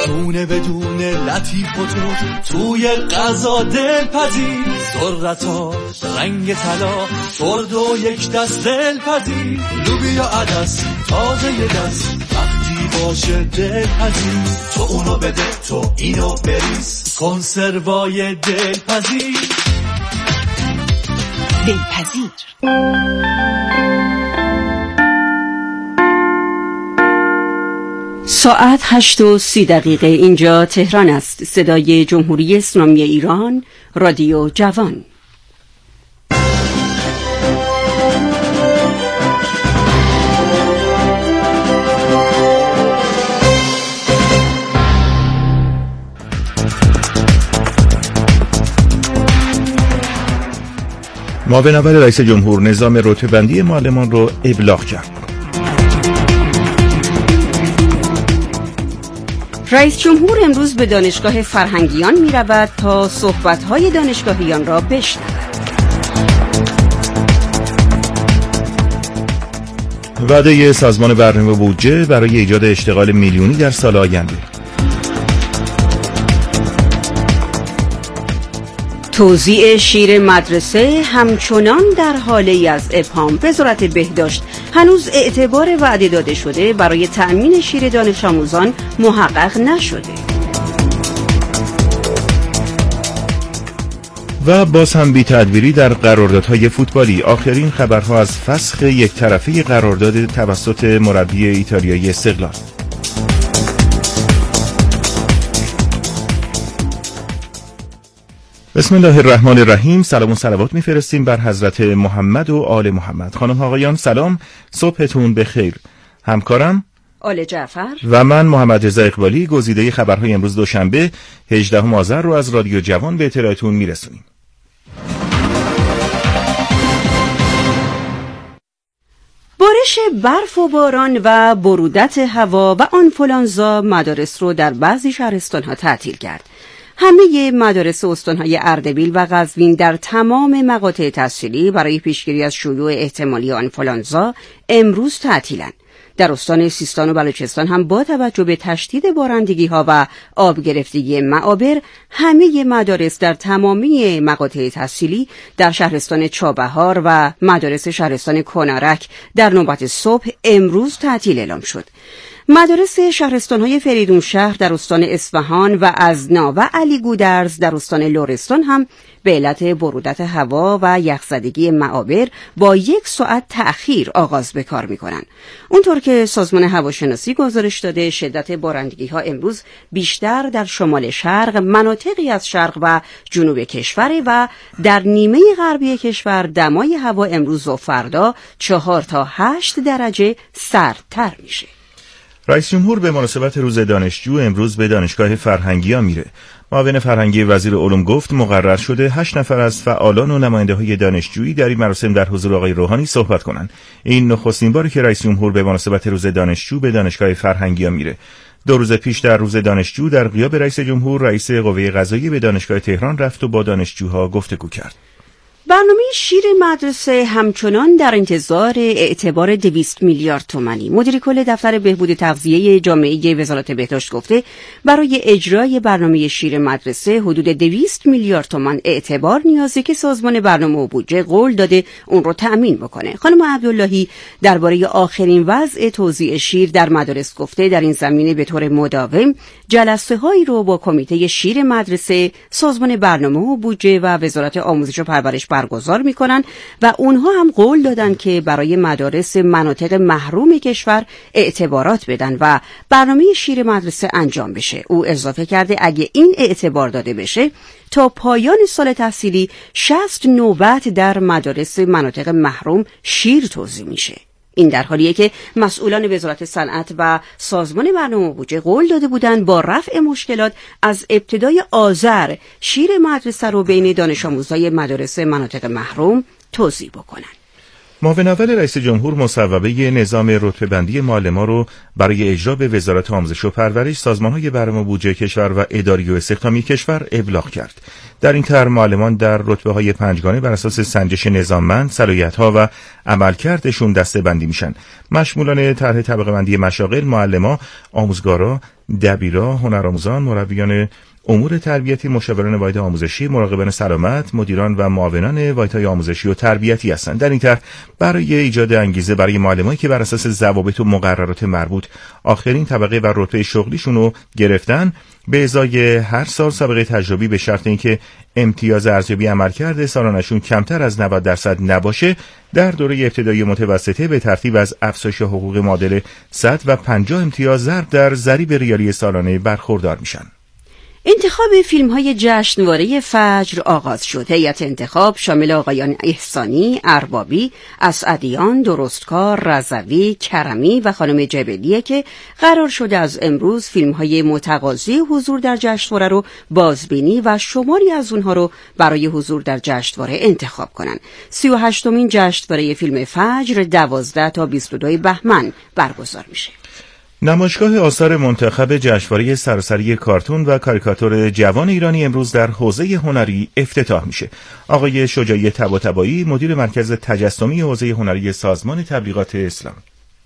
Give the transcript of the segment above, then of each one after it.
دونه بدون لطیف و توی غذا دلپذیر، ذرتا رنگ طلا شرد و یک دست دلپذیر، لوبیا عدس تازه یه دست وقتی باشه دلپذیر، تو اونو بده تو اینو بریز، کنسروای دلپذیر. دلپذیر. ساعت 8:30 اینجا تهران است. صدای جمهوری اسلامی ایران، رادیو جوان. معاون اول رئیس جمهور نظام رتبه‌بندی معلمان رو ابلاغ کرد. رئیس جمهور امروز به دانشگاه فرهنگیان می رود تا صحبت‌های دانشگاهیان را بشنود. وعده سازمان برنامه و بودجه برای ایجاد اشتغال میلیونی در سال آینده. توزیع شیر مدرسه همچنان در حالی از ابهام. وزارت بهداشت هنوز اعتبار وعده داده شده برای تأمین شیر دانش آموزان محقق نشده. و باز هم بی تدبیری در قراردادهای فوتبالی. آخرین خبرها از فسخ یک طرفه قرارداد توسط مربی ایتالیایی استقلال. بسم الله الرحمن الرحیم. سلام و صلوات میفرستیم بر حضرت محمد و آل محمد. خانم ها آقایان سلام، صبحتون بخیر. همکارم آل جعفر و من محمد رضا اقبالی گزیده خبرهای امروز دوشنبه 18 آذر رو از رادیو جوان به اطلاعتون میرسونیم. بارش برف و باران و برودت هوا و آنفولانزا مدارس رو در بعضی شهرستان‌ها تعطیل کرد. همه مدارس استان‌های اردبیل و قزوین در تمام مقاطع تحصیلی برای پیشگیری از شیوع احتمالی آنفولانزا امروز تعطیلند. در استان سیستان و بلوچستان هم با توجه به تشدید بارندگی‌ها و آب گرفتگی معابر، همه مدارس در تمامی مقاطع تحصیلی در شهرستان چابهار و مدارس شهرستان کنارک در نوبت صبح امروز تعطیل اعلام شد. مدارس شهرستان‌های فریدون شهر در استان اصفهان و ازنا و علی گودرز در استان لرستان هم به علت برودت هوا و یخزدگی معابر با 1 ساعت تأخیر آغاز به کار می‌کنند. اونطور که سازمان هواشناسی گزارش داده، شدت بارندگی‌ها امروز بیشتر در شمال شرق، مناطقی از شرق و جنوب کشور و در نیمه غربی کشور دمای هوا امروز و فردا 4 تا 8 درجه سردتر میشه. رئیس جمهور به مناسبت روز دانشجو امروز به دانشگاه فرهنگیان میره. معاون فرهنگی وزیر علوم گفت مقرر شده 8 نفر از فعالان و نماینده‌های دانشجویی در این مراسم در حضور آقای روحانی صحبت کنند. این نخستین باری که رئیس جمهور به مناسبت روز دانشجو به دانشگاه فرهنگیان میره. 2 روز پیش در روز دانشجو در غیاب رئیس جمهور، رئیس قوه قضاییه به دانشگاه تهران رفت و با دانشجوها گفتگو کرد. برنامه شیر مدرسه همچنان در انتظار اعتبار 200 میلیارد تومانی. مدیر کل دفتر بهبود تغذیه جامعه وزارت بهداشت گفته برای اجرای برنامه شیر مدرسه حدود 200 میلیارد تومان اعتبار نیازه که سازمان برنامه و بودجه قول داده اون رو تأمین بکنه. خانم عبداللهی درباره آخرین وضع توزیع شیر در مدارس گفته در این زمینه به طور مداوم جلسه‌هایی رو با کمیته شیر مدرسه، سازمان برنامه و بودجه و وزارت آموزش و پرورش برگزار میکنن و اونها هم قول دادن که برای مدارس مناطق محروم کشور اعتبارات بدن و برنامه شیر مدرسه انجام بشه. او اضافه کرده اگه این اعتبار داده بشه تا پایان سال تحصیلی 60 نوبت در مدارس مناطق محروم شیر توزیع میشه. این در حالیه که مسئولان وزارت صنعت و سازمان برنامه و بودجه قول داده بودند با رفع مشکلات از ابتدای آذر شیر مدرسه رو بین دانش آموزای مدارس مناطق محروم توزیع بکنن. معاون اول رئیس جمهور مصوبه نظام رتبه‌بندی معلمان رو برای اجرا به وزارت آموزش و پرورش، سازمان‌های برنامه بودجه کشور و اداری و استخدامی کشور ابلاغ کرد. در این طرح معلمان در رتبه‌های پنجگانه بر اساس سنجش نظاممند، صلاحیت‌ها و عملکردشون دسته‌بندی میشن. مشمولان طرح طبقه‌بندی مشاغل، معلمان، آموزگارا، دبیرا، هنرآموزان، مربیان امور تربیتی، مشاوران واحد آموزشی، مراقبان سلامت، مدیران و معاونان واحدهای آموزشی و تربیتی هستند. در این طرح برای ایجاد انگیزه برای معلمانی که بر اساس ضوابط و مقررات مربوط آخرین طبقه و رتبه شغلیشون رو گرفتن، به ازای هر سال سابقه تجربی به شرط اینکه امتیاز ارزیابی عملکرد سالانشون کمتر از 90% نباشه، در دوره ابتدایی متوسطه به ترتیب از افزایش حقوق معادل 150 امتیاز ضرب در ضریب ریالی سالانه برخوردار میشن. انتخاب فیلم‌های جشنواره فجر آغاز شد. هیئت انتخاب شامل آقایان احسانی، اربابی، اسعدیان، درستکار، رضوی، کرمی و خانم جبلیه که قرار شده از امروز فیلم‌های متقاضی حضور در جشنواره رو بازبینی و شماری از اونها رو برای حضور در جشنواره انتخاب کنن. 38مین جشنواره فیلم فجر 12 تا 22 بهمن برگزار میشه. نمایشگاه آثار منتخب جشنواره سراسری کارتون و کاریکاتور جوان ایرانی امروز در حوزه هنری افتتاح میشه. آقای شجاعی طباطبایی، مدیر مرکز تجسمی حوزه هنری سازمان تبلیغات اسلام.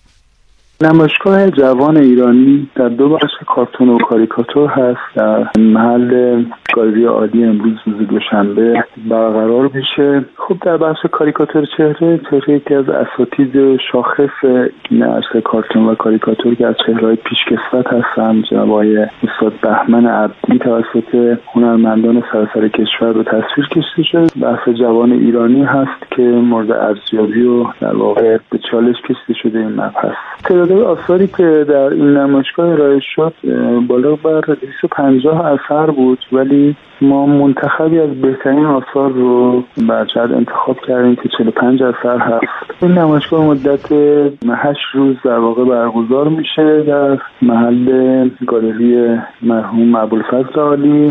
نمایشگاه جوان ایرانی در دو بخش کارتون و کاریکاتور هست. در محل گالری عالی امروز روز دوشنبه برقرار میشه. خب در بخش کاریکاتور چهره یکی از اساتید شاخص این عرصه کارتون و کاریکاتور که از چهره‌های پیشکسوت هستند، جناب آقای استاد بهمن عبدی توسط هنرمندان سراسر کشور به تصویر کشیده شده. بحث جوان ایرانی هست که مورد ارزیابی و در واقع به چالش کشیده شده این مبحث. تعداد آثاری که در این نمایشگاه ارائه شد بالا بر 250 اثر بود، ولی ما منتخبی از بهترین آثار رو برجد انتخاب کردیم که 45 اثر هست. این نمایشگاه مدت 8 روز در واقع برگزار میشه در محل گالری مرحوم ابوالفضل عالی.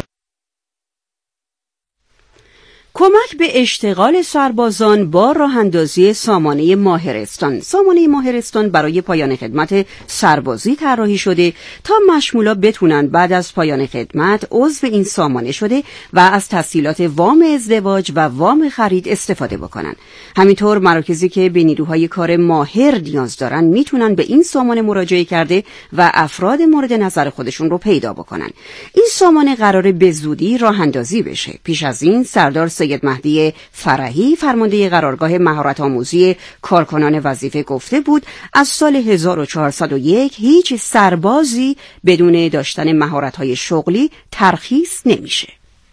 کمک به اشتغال سربازان با راه‌اندازی سامانه ماهرستان. سامانه ماهرستان برای پایان خدمت سربازی طراحی شده تا مشمولا بتونن بعد از پایان خدمت عضو این سامانه شده و از تسهیلات وام ازدواج و وام خرید استفاده بکنن. همینطور مراکزی که به نیروهای کار ماهر نیاز دارن میتونن به این سامانه مراجعه کرده و افراد مورد نظر خودشون رو پیدا بکنن. این سامانه قراره به زودی راه‌اندازی بشه. پیش از این سردار سید مهدی فرحی فرمانده قرارگاه مهارت آموزی کارکنان وظیفه گفته بود از سال 1401 هیچ سربازی بدون داشتن مهارت‌های شغلی ترخیص نمیشه.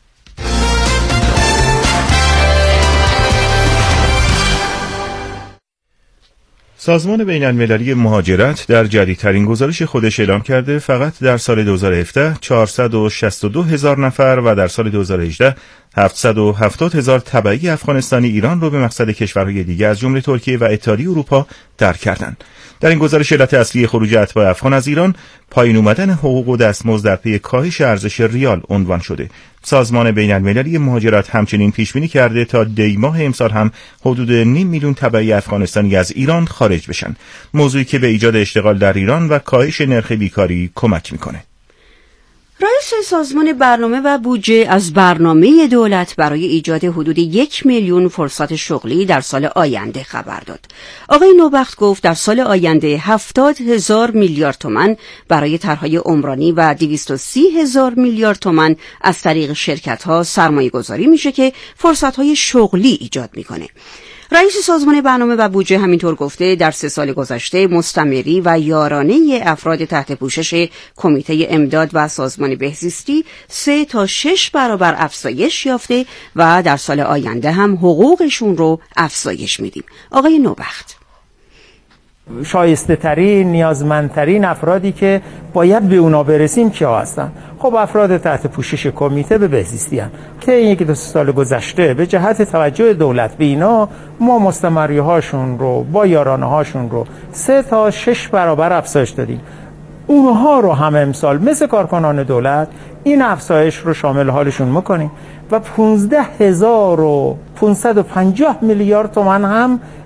سازمان بین‌المللی مهاجرت در جدیدترین گزارش خودش اعلام کرده فقط در سال 2017 462,000 نفر و در سال 2018 770,000 تبعی افغانستانی ایران رو به مقصد کشورهای دیگر از جمله ترکیه و اتحادیه اروپا ترک کردند. در این گزارش علت اصلی خروج اتباع افغان از ایران پایین اومدن حقوق و دستمزد در پی کاهش ارزش ریال عنوان شده. سازمان بین‌المللی مهاجرت همچنین پیش‌بینی کرده تا دی ماه امسال هم حدود 500,000 تبعی افغانستانی از ایران خارج بشن، موضوعی که به ایجاد اشتغال در ایران و کاهش نرخ بیکاری کمک میکنه. رئیس سازمان برنامه و بودجه از برنامه دولت برای ایجاد حدود 1,000,000 فرصت شغلی در سال آینده خبر داد. آقای نوبخت گفت در سال آینده 70,000 میلیارد تومان برای طرح‌های عمرانی و 230,000 میلیارد تومان از طریق شرکت‌ها سرمایه‌گذاری میشه که فرصت‌های شغلی ایجاد میکنه. رئیس سازمان برنامه و بودجه همینطور گفته در 3 سال گذشته مستمری و یارانه افراد تحت پوشش کمیته امداد و سازمان بهزیستی 3 تا 6 برابر افزایش یافته و در سال آینده هم حقوقشون رو افزایش میدیم. آقای نوبخت: شایسته ترین، نیازمندترین افرادی که باید به اونا برسیم کیا هستن؟ خب افراد تحت پوشش کمیته به بهزیستی هستن که این 1-2 سال گذشته به جهت توجه دولت به اینا ما مستمری هاشون رو با یارانه هاشون رو 3 تا 6 برابر افزایش دادیم. اونها رو هم امسال مثل کارکنان دولت این افزایش رو شامل حالشون میکنیم و 15,550 میلیارد تومان هم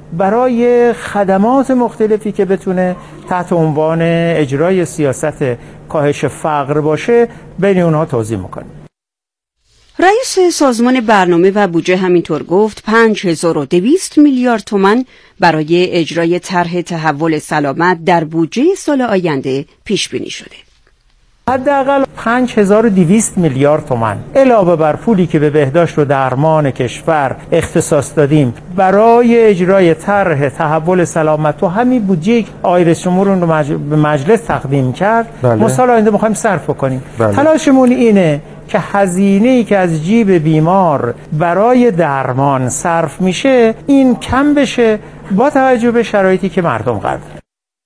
برای خدمات مختلفی که بتونه تحت عنوان اجرای سیاست کاهش فقر باشه بین اونها توزیع میکنیم. رئیس سازمان برنامه و بودجه همینطور گفت 5200 میلیارد تومان برای اجرای طرح تحول سلامت در بودجه سال آینده پیش بینی شده. حداقل 5200 میلیارد تومان علاوه بر پولی که به بهداشت و درمان کشور اختصاص دادیم برای اجرای طرح تحول سلامت و همین بودجه آقای رئیس جمهور رو به مجلس تقدیم کرد. ما سال آینده می‌خوایم صرف کنیم. تلاشمون اینه که هزینه‌ای که از جیب بیمار برای درمان صرف میشه این کم بشه با توجه به شرایطی که مردم قرار دارن.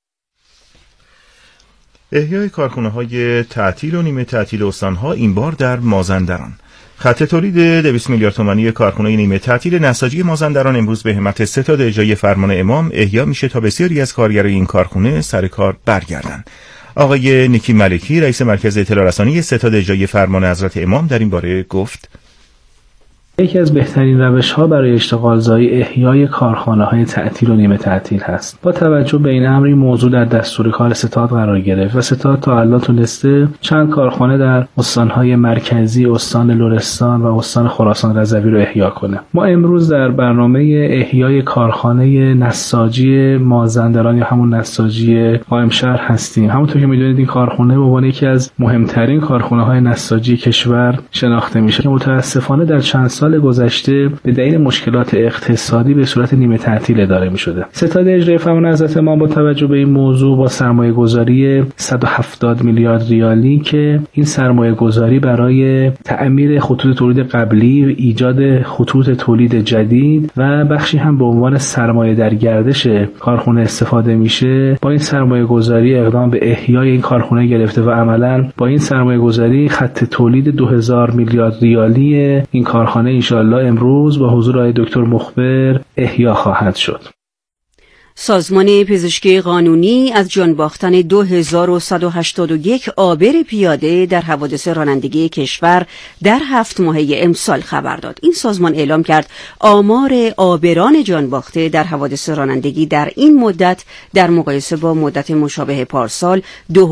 احیای کارخانه‌های تعطیل و نیمه تعطیل استان‌ها این بار در مازندران. خط تولید 200 میلیارد تومانی کارخانه نیمه تعطیل نساجی مازندران امروز به همت ستاد اجرای فرمان امام احیا میشه تا بسیاری از کارگرای این کارخانه سر کار برگردن. آقای نیکی ملکی رئیس مرکز اطلاع رسانی ستاد اجرای فرمان حضرت امام در این باره گفت: یکی از بهترین روش‌ها برای اشتغالزایی احیای کارخانه‌های تعطیل و نیمه تعطیل هست. با توجه به این امر این موضوع در دستور کار ستاد قرار گرفت و ستاد تا الان تونسته چند کارخانه در استان‌های مرکزی، استان لرستان و استان خراسان رضوی رو احیا کنه. ما امروز در برنامه احیای کارخانه نساجی مازندران یا همون نساجی قائم شهر هستیم. همونطور که می‌دونید این کارخانه به عنوان یکی از مهمترین کارخانه‌های نساجی کشور شناخته میشه که متأسفانه در چند سال گذشته به دلیل مشکلات اقتصادی به صورت نیمه تعطیل اداره می‌شده. ستاد اجرای فرمان حضرت امام با توجه به این موضوع با سرمایه‌گذاری 170 میلیارد ریالی که این سرمایه‌گذاری برای تعمیر خطوط تولید قبلی، ایجاد خطوط تولید جدید و بخشی هم به عنوان سرمایه در گردش کارخانه استفاده میشه، با این سرمایه‌گذاری اقدام به احیای این کارخانه گرفته و عملاً با این سرمایه‌گذاری خط تولید 2000 میلیارد ریالی این کارخانه انشاءالله امروز با حضور آقای دکتر مخبر احیا خواهد شد. سازمان پزشکی قانونی از جان باختن 2181 عابر پیاده در حوادث رانندگی کشور در 7 ماهه امسال خبر داد. این سازمان اعلام کرد آمار عابران جان باخته در حوادث رانندگی در این مدت در مقایسه با مدت مشابه پارسال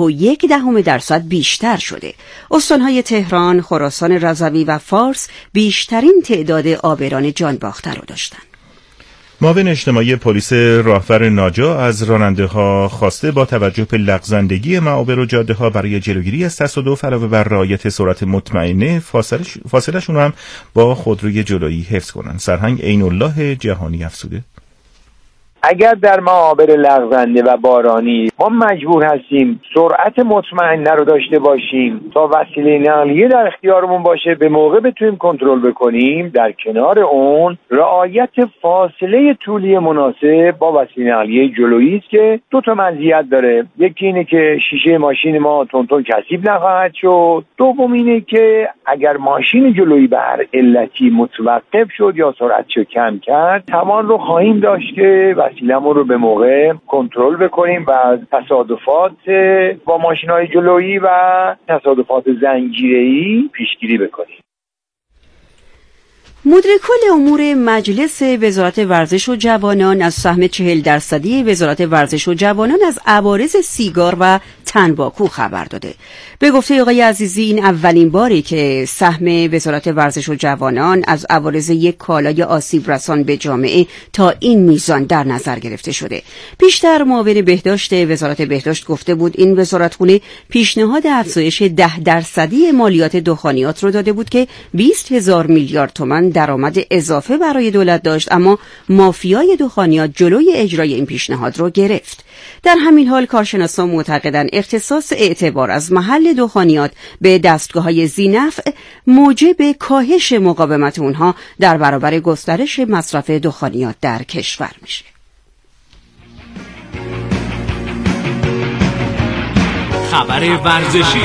2.1% بیشتر شده. استانهای تهران، خراسان رضوی و فارس بیشترین تعداد عابران جان باخته را داشتند. معاون اجتماعی پلیس راهور ناجا از راننده‌ها خواسته با توجه به لغزندگی معابر و جاده‌ها برای جلوگیری از تصادف علاوه بر رعایت سرعت مطمئنه فاصله‌شون هم با خودروی جلویی حفظ کنن. سرهنگ عین الله جهانی افزوده: اگر در معابر لغزنده و بارانی ما مجبور هستیم سرعت مطمئن رو داشته باشیم تا وسیله نقلیه در اختیارمون باشه به موقع بتونیم کنترل بکنیم، در کنار اون رعایت فاصله طولی مناسب با وسیله نقلیه جلویی است که دو تا مزیت داره. یکی اینه که شیشه ماشین ما تون کثیف نخواهد شد، دوم اینه که اگر ماشین جلویی به هر علتی متوقف شد یا سرعتشو کم کرد توان رو خواهیم داشت که وسیله‌مون رو به موقع کنترل بکنیم و از تصادفات با ماشین‌های جلویی و تصادفات زنجیره‌ای پیشگیری بکنیم. مدیر کل امور مجلس وزارت ورزش و جوانان از سهم 40% وزارت ورزش و جوانان از عوارض سیگار و تنباکو خبر داده. به گفته آقای عزیزی این اولین باری که سهم وزارت ورزش و جوانان از عوارض یک کالای آسیب رسان به جامعه تا این میزان در نظر گرفته شده. پیشتر معاون بهداشت وزارت بهداشت گفته بود این وزارتخونه پیشنهاد افزایش 10% مالیات دخانیات رو داده بود که 20,000 میلیارد تومان درآمد اضافه برای دولت داشت، اما مافیای دخانیات جلوی اجرای این پیشنهاد رو گرفت. در همین حال کارشناسان معتقدند اختصاص اعتبار از محل دخانیات به دستگاه‌های ذی‌نفع موجب کاهش مقاومت اونها در برابر گسترش مصرف دخانیات در کشور میشه. خبر ورزشی.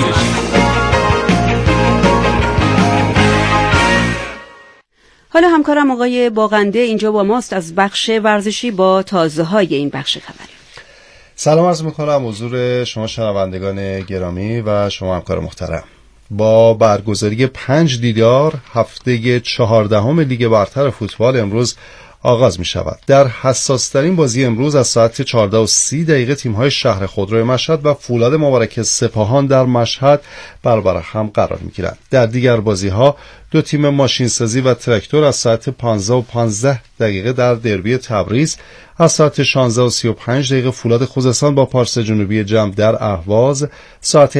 حالا همکارم آقای باغنده اینجا با ماست از بخش ورزشی با تازه‌های این بخش خبری. سلام عرض میکنم حضور شما شنوندگان گرامی و شما همکار محترم. با برگزاری 5 دیدار هفته 14 لیگ برتر فوتبال امروز آغاز می شود. در حساس ترین بازی امروز از ساعت 14:30 تیم‌های شهر خودرو مشهد و فولاد مبارک سپاهان در مشهد برابر هم قرار می گیرند. در دیگر بازی‌ها دو تیم ماشینسازی و تراکتور از ساعت 15:15 در دربی تبریز، از ساعت 16:35 فولاد خوزستان با پارس جنوبی جمع در اهواز، ساعت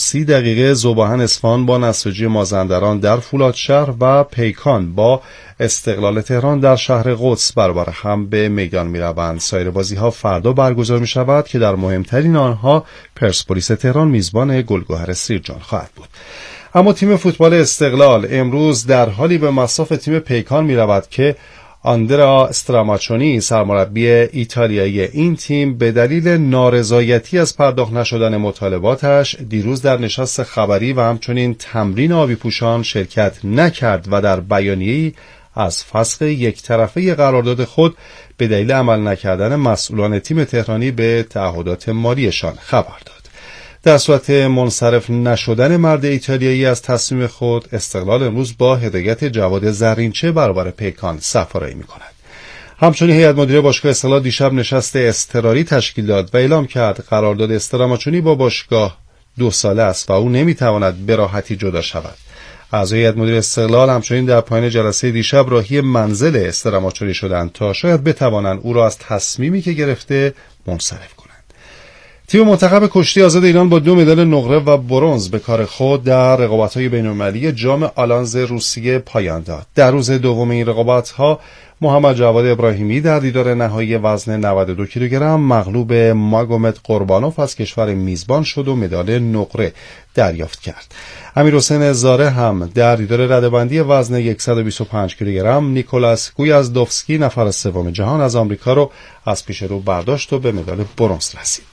17:30 ذوباهن اصفهان با نساجی مازندران در فولادشهر و پیکان با استقلال تهران در شهر قدس برابر هم به میدان می روند. سایر بازی ها فردا برگزار می شود که در مهمترین آنها پرسپولیس تهران میزبان گلگهر سیرجان خواهد بود. اما تیم فوتبال استقلال امروز در حالی به مصاف تیم پیکان می رود که آندرا استراماچونی سرمربی ایتالیایی این تیم به دلیل نارضایتی از پرداخت نشدن مطالباتش دیروز در نشست خبری و همچنین تمرین آبی پوشان شرکت نکرد و در بیانیه‌ای از فسخ یک طرفه قرارداد خود به دلیل عمل نکردن مسئولان تیم تهرانی به تعهدات مالیشان خبر داد. در صورت منصرف نشدن مرد ایتالیایی از تصمیم خود، استقلال امروز با هدایت جواد زرینچه برابر پیکان صف‌آرایی می‌کند. همچنین هیئت مدیره باشگاه استقلال دیشب نشست اضطراری تشکیل داد و اعلام کرد قرارداد استراماچونی با باشگاه 2 ساله است و او نمی‌تواند به راحتی جدا شود. اعضای هیئت مدیره استقلال همچنین در پایان جلسه دیشب راهی منزل استراماچونی شدند تا شاید بتوانند او را از تصمیمی که گرفته منصرف کنند. تیم منتخب کشتی آزاد ایران با 2 مدال نقره و برنز به کار خود در رقابت‌های بین‌المللی جام آلانز روسیه پایان داد. در روز دوم این رقابت‌ها محمد جواد ابراهیمی در دیدار نهایی وزن 92 کیلوگرم مغلوب ماگومد قربانوف از کشور میزبان شد و مدال نقره دریافت کرد. امیرحسین زاره هم در دیدار رده‌بندی وزن 125 کیلوگرم نیکولاس گویازدوفسکی نفر سوم جهان از آمریکا رو از پیش رو برداشت و به مدال برنز رسید.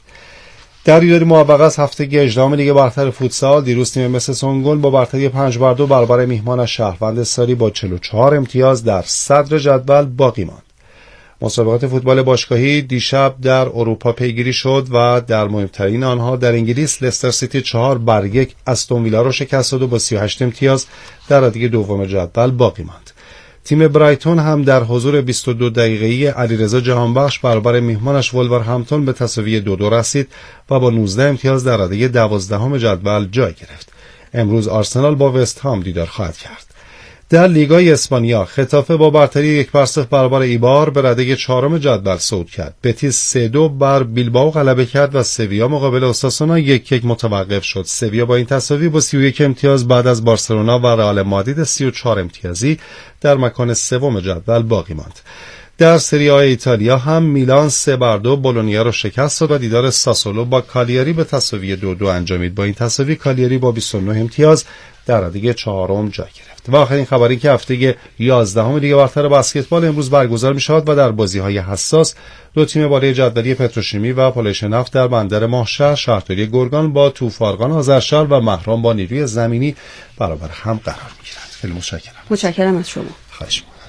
در دیدار موفق از هفتگی 18 لیگ برتر فوتسال دیروز تیم مس سونگل با برتری 5-2 برابر میهمان شهروند ساری با 44 امتیاز در صدر جدول باقی ماند. مسابقات فوتبال باشگاهی دیشب در اروپا پیگیری شد و در مهمترین آنها در انگلیس لستر سیتی 4-1 استون ویلا را شکست داد و با 38 امتیاز در ردیف دوم جدول باقی ماند. تیم برایتون هم در حضور 22 دقیقه‌ای علیرضا جهانبخش برابر میهمانش ولورهمپتون به تساوی 2-2 رسید و با 19 امتیاز در رده 12 جدول جای گرفت. امروز آرسنال با وست هام دیدار خواهد کرد. در لیگای اسپانیا خطافه با برتری 1-0 برابر ایبار به رده 4 جدول صعود کرد. بتیس 3-2 بر بیلبائو غلبه کرد و سویا مقابل اوساسونا 1-1 متوقف شد. سویا با این تساوی با 31 امتیاز بعد از بارسلونا و رئال مادرید 34 امتیازی در مکان سوم جدول باقی ماند. در سری آ ایتالیا هم میلان 3-2 بولونیا را شکست داد و دیدار ساسولو با کالیاری به تساوی 2-2 انجامید. با این تساوی کالیاری با 29 امتیاز در رده 4 جای گرفت. و آخرین خبری که هفته 11 لیگ برتر بسکتبال امروز برگزار می‌شود و در بازی‌های حساس دو تیم بالای جدولی پتروشیمی و پالایش نفت در بندر ماهشهر، شهرداری گرگان با توفارگان آذرشهر و مهران با نیروی زمینی برابر هم قرار می‌گیرند. خیلی متشکرم. متشکرم از شما. خواهش می‌کنم.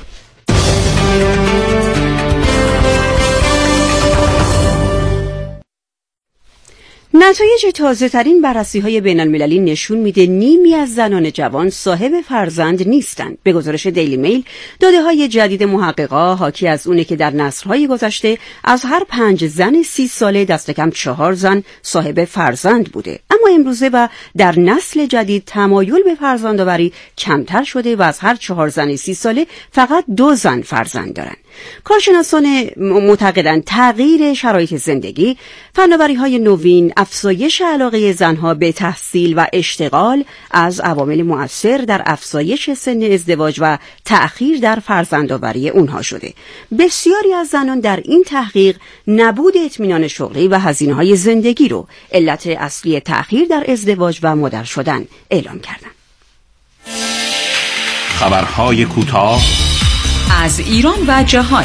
نتایج تازه‌ترین بررسی‌های بین‌المللی نشون میده نیمی از زنان جوان صاحب فرزند نیستند. به گزارش دیلی میل، داده‌های جدید محققا حاکی از اونه که در نسل‌های گذشته از هر 5 زن 30 ساله دست کم 4 زن صاحب فرزند بوده. اما امروزه و در نسل جدید تمایل به فرزندآوری کمتر شده و از هر 4 زن 30 ساله فقط 2 زن فرزند دارن. کارشناسان معتقدند تغییر شرایط زندگی، فناوری‌های نوین، افزایش علاقه زنها به تحصیل و اشتغال از عوامل مؤثر در افزایش سن ازدواج و تأخیر در فرزندآوری اونها شده. بسیاری از زنان در این تحقیق نبود اطمینان شغلی و هزینه‌های زندگی رو علت اصلی تأخیر در ازدواج و مادر شدن اعلام کردند. خبرهای کوتاه از ایران و جهان.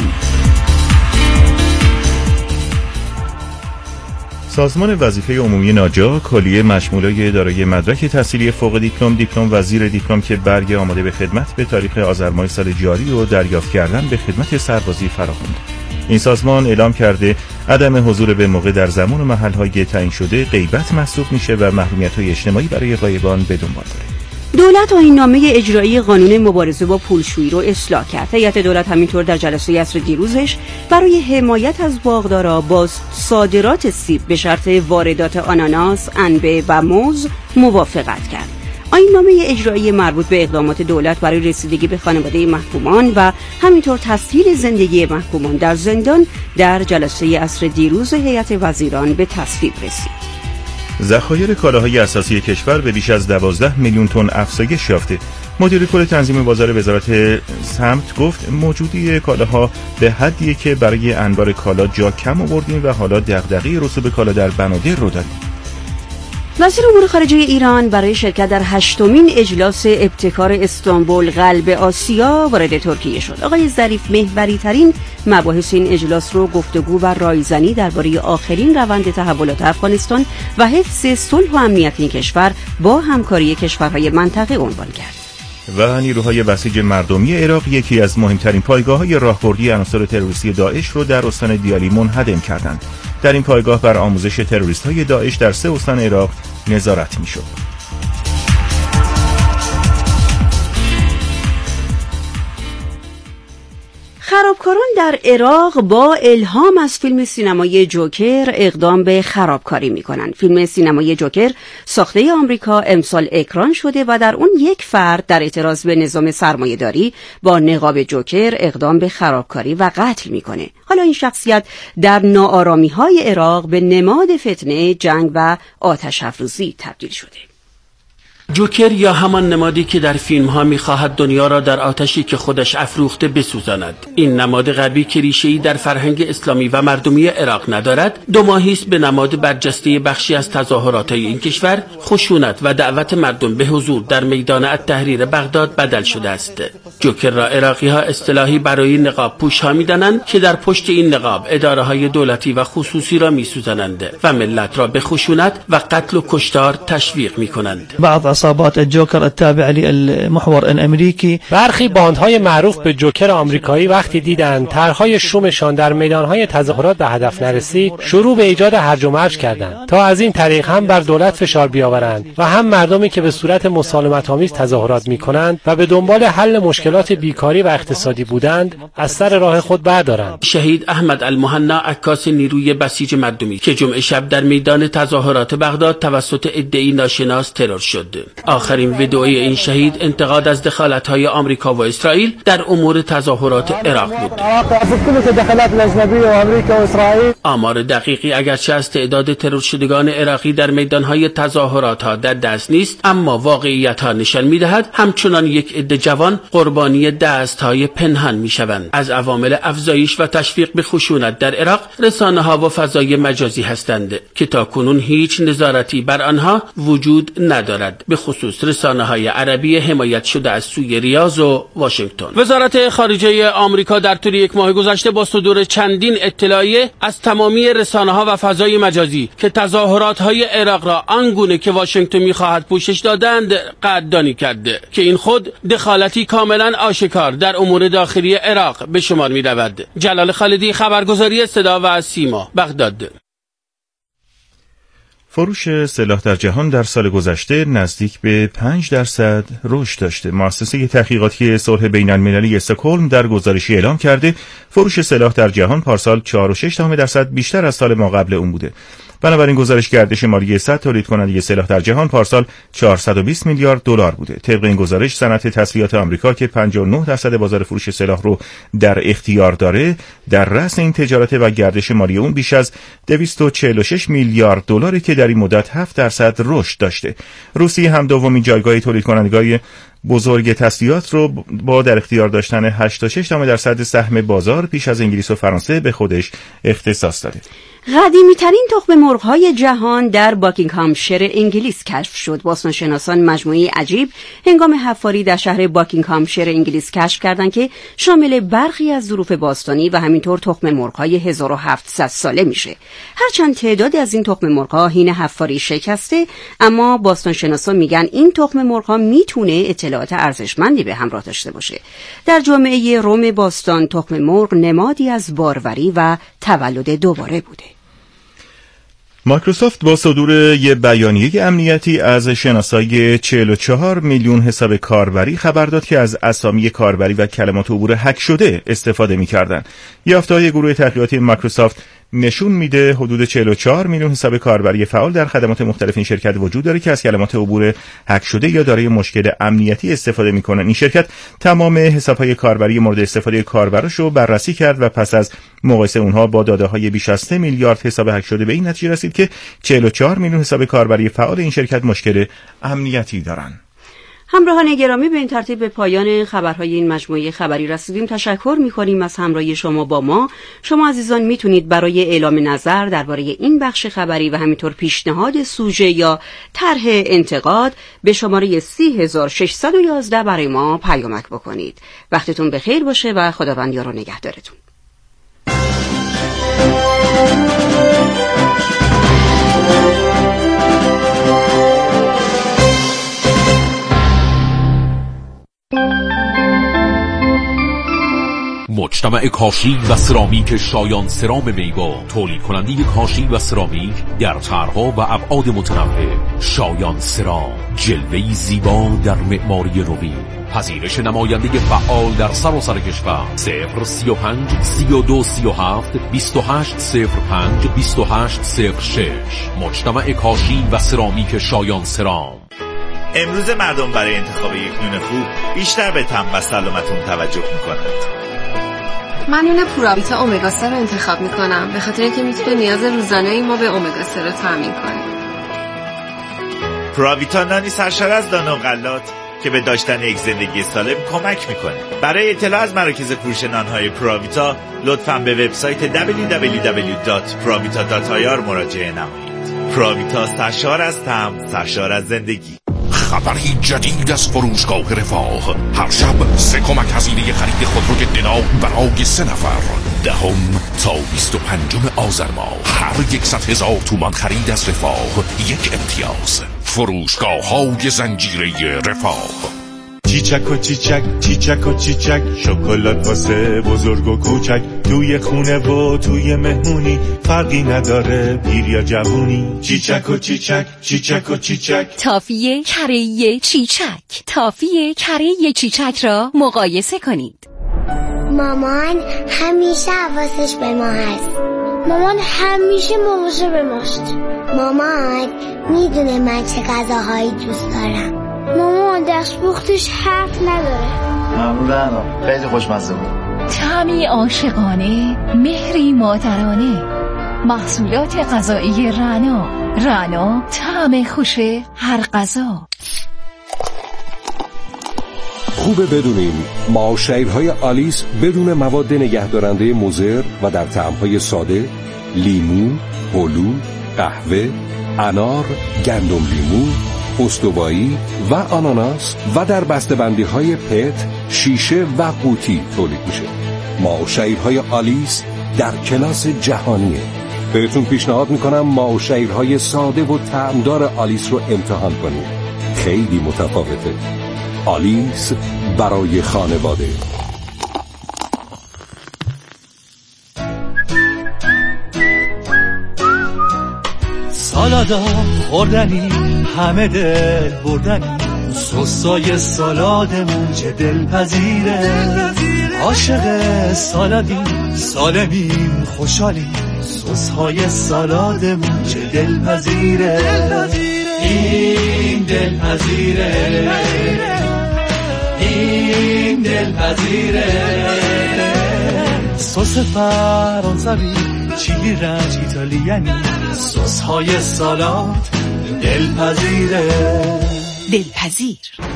سازمان وظیفه عمومی ناجا کلیه مشمولای دارای مدرک تحصیلی فوق دیپلم و زیر دیپلم که برگ آماده به خدمت به تاریخ آذر ماه سال جاری رو دریافت کردن به خدمت سربازی فراخوانده. این سازمان اعلام کرده عدم حضور به موقع در زمان و محل‌های تعیین شده غیبت محسوب میشه و محرومیت‌های اجتماعی برای غایبان به دنبال داره. دولت آیین‌نامه اجرایی قانون مبارزه با پولشویی رو اصلاح کرد. هیئت دولت همینطور در جلسه عصر دیروزش برای حمایت از باغدارا با صادرات سیب به شرط واردات آناناس، انبه و موز موافقت کرد. آیین‌نامه اجرایی مربوط به اقدامات دولت برای رسیدگی به خانواده محکومان و همینطور تسهیل زندگی محکومان در زندان در جلسه عصر دیروز هیئت وزیران به تصویب رسید. ذخایر کالاهای اساسی کشور به بیش از 12 میلیون تن افزایش یافته. مدیر کل تنظیم بازار وزارت سمت گفت موجودی کالاها به حدیه که برای انبار کالا جا کم آوردیم و حالا دغدغه رسوب کالا در بنادر رو داریم. وزیر امور خارجه ایران برای شرکت در 8مین اجلاس ابتکار استانبول قلب آسیا وارد ترکیه شد. آقای ظریف محوری ترین مباحث این اجلاس رو گفتگو و رایزنی درباره آخرین روند تحولات افغانستان و حفظ صلح و امنیت این کشور با همکاری کشورهای منطقه عنوان کرد. و نیروهای بسیج مردمی عراق یکی از مهمترین پایگاه‌های راهبردی عناصر تروریستی داعش رو در استان دیالی منهدم کردند. در این پایگاه بر آموزش تروریست‌های داعش در 3 استان عراق نظارت می‌شد. خرابکاران در عراق با الهام از فیلم سینمایی جوکر اقدام به خرابکاری می‌کنند. فیلم سینمایی جوکر ساخته آمریکا امسال اکران شده و در اون یک فرد در اعتراض به نظام سرمایه‌داری با نقاب جوکر اقدام به خرابکاری و قتل می‌کنه. حالا این شخصیت در ناآرامی‌های عراق به نماد فتنه، جنگ و آتش افروزی تبدیل شده. جوکر یا همان نمادی که در فیلم ها می‌خواهد دنیا را در آتشی که خودش افروخته بسوزاند. این نماد غربی که ریشه‌ای در فرهنگ اسلامی و مردمی عراق ندارد، 2 ماهی است به نماد برجسته بخشی از تظاهرات این کشور، خشونت و دعوت مردم به حضور در میدان التحریر بغداد بدل شده است. جوکر را عراقی‌ها اصطلاحی برای نقاب پوش‌ها می‌دانند که در پشت این نقاب اداره‌های دولتی و خصوصی را می‌سوزانند و ملت را به خشونت و قتل و کشتار تشویق می‌کنند. عصابات الجوکر التابع للمحور الامریکی. برخی باندهای معروف به جوکر آمریکایی وقتی دیدند طرحهای شومشان در میدانهای تظاهرات به هدف نرسید، شروع به ایجاد هرج و مرج کردند تا از این طریق هم بر دولت فشار بیاورند و هم مردمی که به صورت مسالمت‌آمیز تظاهرات می‌کنند و به دنبال حل مشکلات بیکاری و اقتصادی بودند از سر راه خود بردارند. شهید احمد المهنا، عکاس نیروی بسیج مردمی که جمعه شب در میدان تظاهرات بغداد توسط عده‌ای ناشناس ترور شد. آخرین ویدئوی این شهید انتقاد از دخالت‌های آمریکا و اسرائیل در امور تظاهرات عراق بود. آمار دقیقی اگرچه از تعداد ترور شدگان عراقی در میدان‌های تظاهرات ها در دست نیست، اما واقعیت‌ها نشان می‌دهد همچنان یک عده جوان قربانی دست‌های پنهان می‌شوند. از عوامل افزایش و تشویق به خشونت در عراق رسانه‌ها و فضای مجازی هستند که تاکنون هیچ نظارتی بر آنها وجود ندارد، به خصوص رسانه‌های عربی حمایت شده از سوی ریاض و واشنگتن. وزارت خارجه آمریکا در طول 1 ماه گذشته با صدور چندین اطلاعیه از تمامی رسانه‌ها و فضای مجازی که تظاهرات‌های عراق را آنگونه که واشنگتن می‌خواهد پوشش دادند قدردانی کرده که این خود دخالتی کاملا آشکار در امور داخلی عراق به شمار می‌رود. جلال خالدی، خبرگزاری صدا و سیما، بغداد. فروش سلاح در جهان در سال گذشته نزدیک به 5% رشد داشته. مؤسسه تحقیقاتی صلح بین‌المللی استکهلم در گزارشی اعلام کرده فروش سلاح در جهان پارسال 4.6% بیشتر از سال ما قبل اون بوده. بنابراین گزارش گردش مالی 100 تولید کننده سلاح در جهان پارسال 420 میلیارد دلار بوده. طبق این گزارش صنعت تسلیحات آمریکا که 59% بازار فروش سلاح رو در اختیار داره، در رأس این تجارت و گردش مالی اون بیش از 246 میلیارد دلاری که در این مدت 7% رشد داشته. روسیه هم دومین جایگاه تولید کنندگان بزرگ تسلیحات رو با در اختیار داشتن 8.6% سهم بازار پیش از انگلیس و فرانسه به خودش اختصاص داده. قدیمی‌ترین تخم مرغ‌های جهان در باکینگهامشیر انگلیس کشف شد. باستانشناسان مجموعه عجیب هنگام حفاری در شهر باکینگهامشیر انگلیس کشف کردند که شامل برخی از ظروف باستانی و همینطور تخم مرغ‌های 1700 ساله میشه. هرچند تعدادی از این تخم مرغ‌ها حین حفاری شکسته، اما باستانشناسان میگن این تخم مرغ‌ها میتونه اطلاعات ارزشمندی به همراه داشته باشه. در جامعه روم باستان تخم مرغ نمادی از باروری و تولد دوباره بوده. مایکروسافت با صدور یک بیانیه امنیتی از شناسایی 44 میلیون حساب کاربری خبر داد که از اسامی کاربری و کلمات عبور هک شده استفاده می‌کردند. یافته‌های گروه تحقیقاتی مایکروسافت نشون میده حدود 44 میلیون حساب کاربری فعال در خدمات مختلف این شرکت وجود داره که از کلمات عبور هک شده یا دارای مشکل امنیتی استفاده میکنن. این شرکت تمام حسابهای کاربری مورد استفاده کاربراش رو بررسی کرد و پس از مقایسه اونها با داده‌های بیش از 3 میلیارد حساب هک شده به این نتیجه رسید که 44 میلیون حساب کاربری فعال این شرکت مشکل امنیتی دارن. همراهان گرامی، به این ترتیب به پایان خبرهای این مجموعه خبری رسیدیم. تشکر می‌کنیم از همراهی شما با ما. شما عزیزان میتونید برای اعلام نظر درباره این بخش خبری و همینطور پیشنهاد سوژه یا طرح انتقاد به شماره 30611 برای ما پیامک بکنید. وقتتون بخیر باشه و خداوند یار و نگهدارتون. مجتمع کاشی و سرامیک شایان سرام میگو، تولید کننده کاشی و سرامیک در طرح‌ها و ابعاد متنوع. شایان سرام، جلوه‌ای زیبا در معماری نوین. پذیرش نماینده فعال در سراسر کشور. 035 32 37 28 05 28 06. مجتمع کاشی و سرامیک شایان سرام. امروز مردم برای انتخاب یک نون خوب بیشتر به طعم و سلامتون توجه میکنند. من نون پوراویتا امگا 3 رو انتخاب میکنم به خاطر اینکه میتونه نیاز روزانه ما به امگا 3 رو تامین کنه. پوراویتا نانی سرشار از دانه و غلات که به داشتن یک زندگی سالم کمک میکنه. برای اطلاع از مراکز فروش نانهای پوراویتا لطفاً به وبسایت www.puravita.ir مراجعه نمایید. پوراویتا سرشار از طعم، سرشار از زندگی. خبری جدید از فروشگاه رفاه. هر شب 3 کمک هزینه خرید خودروی دنا برای 3 نفر. 10 تا 25 آذر ماه هر 100,000 تومان خرید از رفاه 1 امتیاز. فروشگاه های زنجیره رفاه. چیچک و چیچک، چیچک و چیچک، شکلات واسه بزرگ و کوچک، توی خونه و توی مهمونی فرقی نداره پیر یا جوونی. چیچک و چیچک، چیچک و چیچک، تافیه کره چیچک. تافیه کره چیچک را مقایسه کنید. مامان همیشه حواسش به ما هست. مامان همیشه مواظب به ماست. مامان میدونه من چه غذاهایی دوست دارم. مامان دستپختش حرف نداره. ممنونم، خیلی خوشمزه بود. طعمی عاشقانه، مهری مادرانه. محصولات غذایی رعنا. رعنا طعم خوش هر غذا. خوبه بدونیم معاشرهای آلیس بدون مواد نگهدارنده مضر و در طعم‌های ساده، لیمو، هلو، قهوه، انار، گندم لیمو، استوایی و آناناس و در بسته‌بندی‌های پت، شیشه و قوطی تولید میشه. معاشرهای آلیس در کلاس جهانیه. بهتون پیشنهاد میکنم معاشرهای ساده و طعمدار آلیس رو امتحان کنید. خیلی متفاوته. آلیس برای خانواده. سالادا خوردنی همه دل بردنی، سسای سالادمون چه دلپذیره. عاشق سالادیم، سالمیم، خوشحالیم، سسهای سالادمون چه دلپذیره. این دلپذیره، این دلپذیره. سس فرانسوی، چیلی رنج ایتالیانی، سس‌های سالاد دلپذیره. دلپذیر.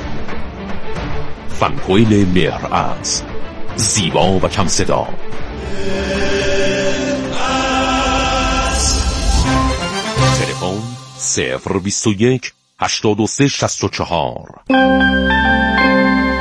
فنکویل مهرعز، زیبا و کم صدا. تلفن 021 83 64.